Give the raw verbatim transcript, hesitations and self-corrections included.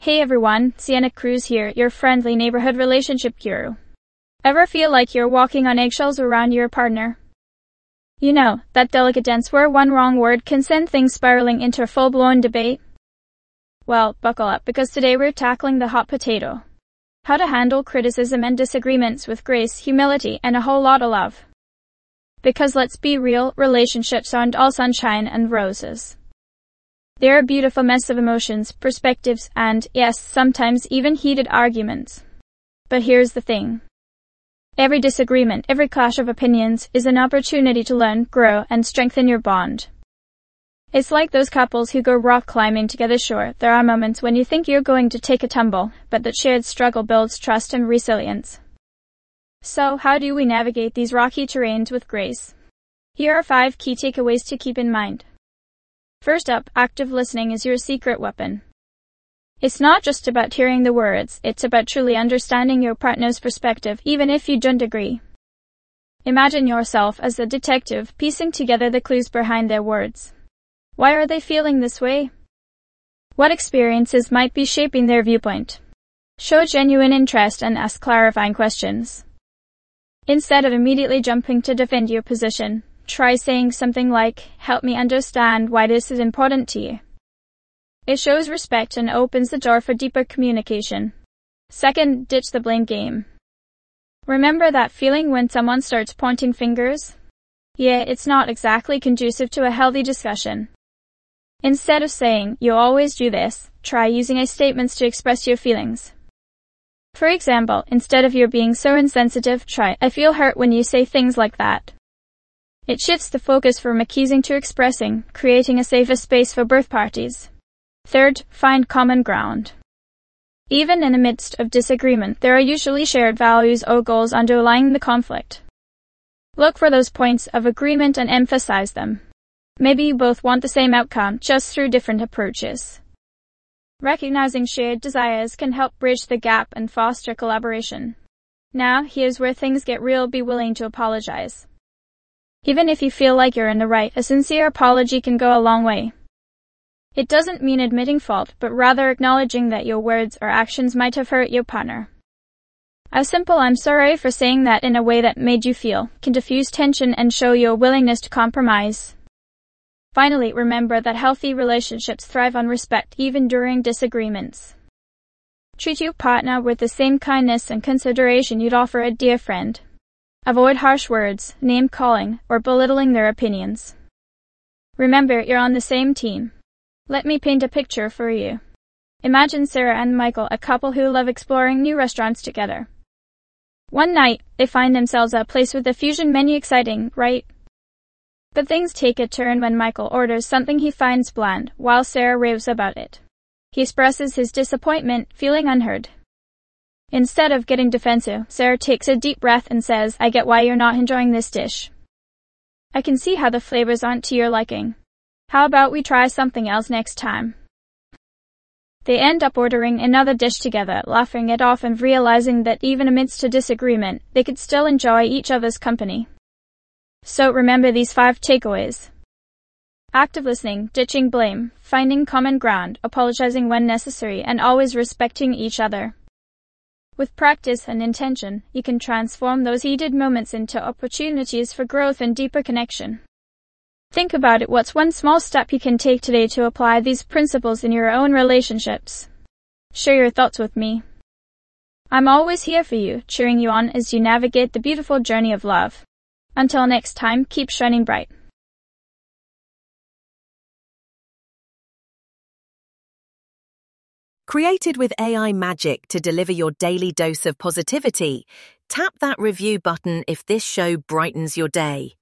Hey everyone, Sienna Cruz here, your friendly neighborhood relationship guru. Ever feel like you're walking on eggshells around your partner? You know, that delicate dance where one wrong word can send things spiraling into a full-blown debate? Well, buckle up, because today we're tackling the hot potato. How to handle criticism and disagreements with grace, humility, and a whole lot of love. Because let's be real, relationships aren't all sunshine and roses. They're a beautiful mess of emotions, perspectives, and, yes, sometimes even heated arguments. But here's the thing. Every disagreement, every clash of opinions, is an opportunity to learn, grow, and strengthen your bond. It's like those couples who go rock climbing together. Sure, there are moments when you think you're going to take a tumble, but that shared struggle builds trust and resilience. So, how do we navigate these rocky terrains with grace? Here are five key takeaways to keep in mind. First up, active listening is your secret weapon. It's not just about hearing the words, it's about truly understanding your partner's perspective, even if you don't agree. Imagine yourself as the detective, piecing together the clues behind their words. Why are they feeling this way? What experiences might be shaping their viewpoint? Show genuine interest and ask clarifying questions. Instead of immediately jumping to defend your position, try saying something like, "Help me understand why this is important to you." It shows respect and opens the door for deeper communication. Second, ditch the blame game. Remember that feeling when someone starts pointing fingers? Yeah, it's not exactly conducive to a healthy discussion. Instead of saying, "You always do this," try using I statements to express your feelings. For example, instead of "You're being so insensitive," try, "I feel hurt when you say things like that." It shifts the focus from accusing to expressing, creating a safer space for both parties. Third, find common ground. Even in the midst of disagreement, there are usually shared values or goals underlying the conflict. Look for those points of agreement and emphasize them. Maybe you both want the same outcome, just through different approaches. Recognizing shared desires can help bridge the gap and foster collaboration. Now, here's where things get real. Be willing to apologize. Even if you feel like you're in the right, a sincere apology can go a long way. It doesn't mean admitting fault, but rather acknowledging that your words or actions might have hurt your partner. A simple "I'm sorry for saying that" in a way that made you feel can diffuse tension and show your willingness to compromise. Finally, remember that healthy relationships thrive on respect even during disagreements. Treat your partner with the same kindness and consideration you'd offer a dear friend. Avoid harsh words, name-calling, or belittling their opinions. Remember, you're on the same team. Let me paint a picture for you. Imagine Sarah and Michael, a couple who love exploring new restaurants together. One night, they find themselves at a place with a fusion menu. Exciting, right? But things take a turn when Michael orders something he finds bland, while Sarah raves about it. He expresses his disappointment, feeling unheard. Instead of getting defensive, Sarah takes a deep breath and says, "I get why you're not enjoying this dish. I can see how the flavors aren't to your liking. How about we try something else next time?" They end up ordering another dish together, laughing it off and realizing that even amidst a disagreement, they could still enjoy each other's company. So remember these five takeaways. Active listening, ditching blame, finding common ground, apologizing when necessary, and always respecting each other. With practice and intention, you can transform those heated moments into opportunities for growth and deeper connection. Think about it. What's one small step you can take today to apply these principles in your own relationships? Share your thoughts with me. I'm always here for you, cheering you on as you navigate the beautiful journey of love. Until next time, keep shining bright. Created with A I magic to deliver your daily dose of positivity, tap that review button if this show brightens your day.